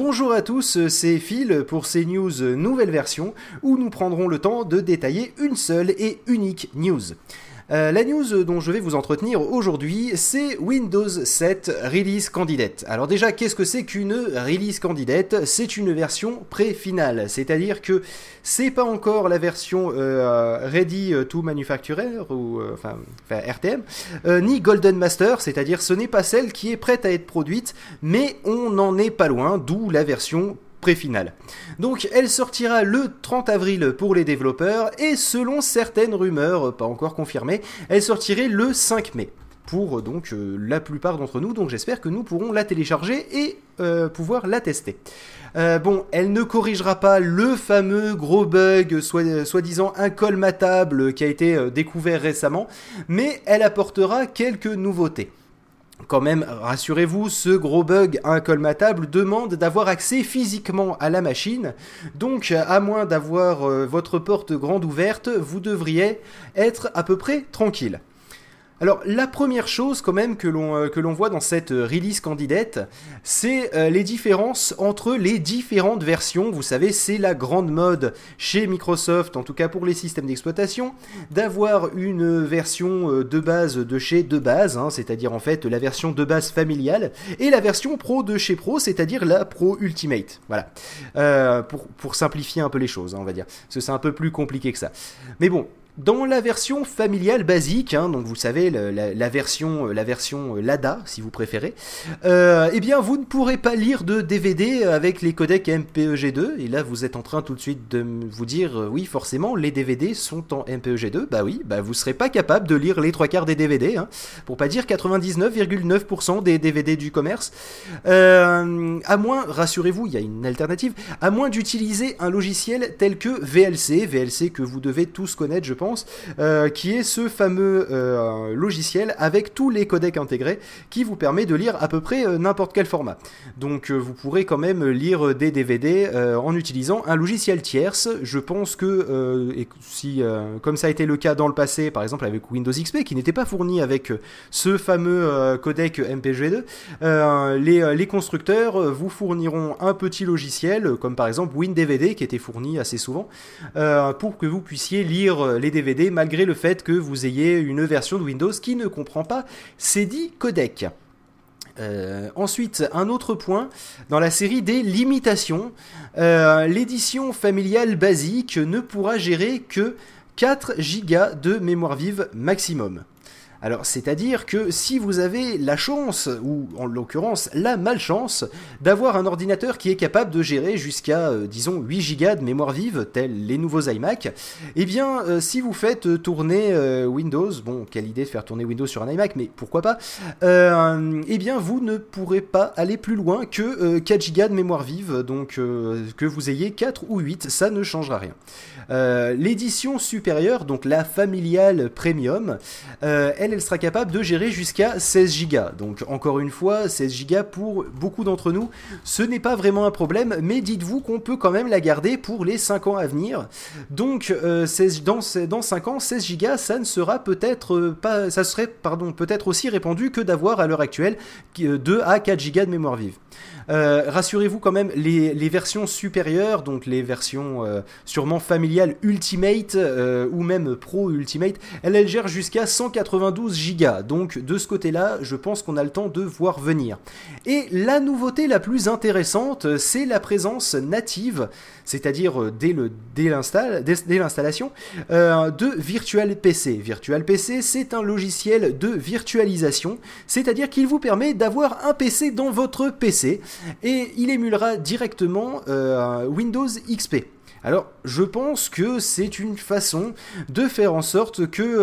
Bonjour à tous, c'est Phil pour ces news nouvelle version où nous prendrons le temps de détailler une seule et unique news. La news dont je vais vous entretenir aujourd'hui, c'est Windows 7 Release Candidate. Alors déjà, qu'est-ce que c'est qu'une Release Candidate? C'est une version pré-finale, c'est-à-dire que c'est pas encore la version Ready to Manufacturer, ou enfin RTM, ni Golden Master, c'est-à-dire ce n'est pas celle qui est prête à être produite, mais on n'en est pas loin, d'où la version pré-finale. Donc elle sortira le 30 avril pour les développeurs et selon certaines rumeurs, pas encore confirmées, elle sortirait le 5 mai pour donc la plupart d'entre nous, donc j'espère que nous pourrons la télécharger et pouvoir la tester. Bon, elle ne corrigera pas le fameux gros bug soi-disant incolmatable qui a été découvert récemment, mais elle apportera quelques nouveautés. Quand même, rassurez-vous, ce gros bug incolmatable demande d'avoir accès physiquement à la machine, donc à moins d'avoir votre porte grande ouverte, vous devriez être à peu près tranquille. Alors la première chose quand même que l'on voit dans cette release candidate, c'est les différences entre les différentes versions. Vous savez, c'est la grande mode chez Microsoft, en tout cas pour les systèmes d'exploitation, d'avoir une version de base de chez de base, hein, c'est-à-dire en fait la version de base familiale, et la version pro de chez Pro, c'est-à-dire la Pro Ultimate. Voilà, pour simplifier un peu les choses, hein, on va dire, parce que c'est un peu plus compliqué que ça. Mais bon. Dans la version familiale basique, hein, donc vous savez, la version LADA, si vous préférez, eh bien vous ne pourrez pas lire de DVD avec les codecs MPEG-2, et là vous êtes en train tout de suite de vous dire, oui forcément, les DVD sont en MPEG-2, bah oui, bah vous serez pas capable de lire les 3/4 des DVD, hein, pour pas dire 99,9% des DVD du commerce, à moins, rassurez-vous, il y a une alternative, à moins d'utiliser un logiciel tel que VLC que vous devez tous connaître, je pense, qui est ce fameux logiciel avec tous les codecs intégrés qui vous permet de lire à peu près n'importe quel format. Donc vous pourrez quand même lire des DVD en utilisant un logiciel tierce. Je pense que si, comme ça a été le cas dans le passé, par exemple avec Windows XP, qui n'était pas fourni avec ce fameux codec MPG2, les constructeurs vous fourniront un petit logiciel, comme par exemple WinDVD, qui était fourni assez souvent, pour que vous puissiez lire les DVD malgré le fait que vous ayez une version de Windows qui ne comprend pas ces dits codecs. Ensuite, un autre point, dans la série des limitations, l'édition familiale basique ne pourra gérer que 4 Go de mémoire vive maximum. Alors, c'est-à-dire que si vous avez la chance, ou en l'occurrence la malchance, d'avoir un ordinateur qui est capable de gérer jusqu'à, disons, 8 Go de mémoire vive, tels les nouveaux iMac, eh bien, si vous faites tourner Windows, bon, quelle idée de faire tourner Windows sur un iMac, mais pourquoi pas, eh bien, vous ne pourrez pas aller plus loin que 4 Go de mémoire vive, donc que vous ayez 4 ou 8, ça ne changera rien. L'édition supérieure, donc la familiale premium, elle sera capable de gérer jusqu'à 16 Go. Donc encore une fois, 16 Go pour beaucoup d'entre nous, ce n'est pas vraiment un problème, mais dites-vous qu'on peut quand même la garder pour les 5 ans à venir. Donc dans 5 ans, 16 Go, ça ne sera peut-être pas, ça serait peut-être aussi répandu que d'avoir à l'heure actuelle 2 à 4 Go de mémoire vive. Rassurez-vous quand même, les versions supérieures, donc les versions sûrement familiales Ultimate ou même Pro Ultimate, elles gèrent jusqu'à 192 Go. Donc de ce côté-là, je pense qu'on a le temps de voir venir. Et la nouveauté la plus intéressante, c'est la présence native, c'est-à-dire dès l'installation, de Virtual PC. Virtual PC, c'est un logiciel de virtualisation, c'est-à-dire qu'il vous permet d'avoir un PC dans votre PC, et il émulera directement Windows XP. Alors, je pense que c'est une façon de faire en sorte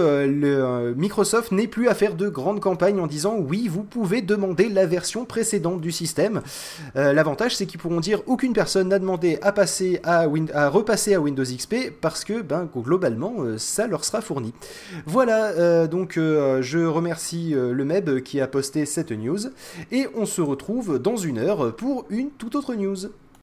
que Microsoft n'ait plus à faire de grandes campagnes en disant « Oui, vous pouvez demander la version précédente du système ». L'avantage, c'est qu'ils pourront dire « Aucune personne n'a demandé à repasser à Windows XP parce que, globalement, ça leur sera fourni ». Voilà, donc je remercie le Meb qui a posté cette news et on se retrouve dans une heure pour une toute autre news.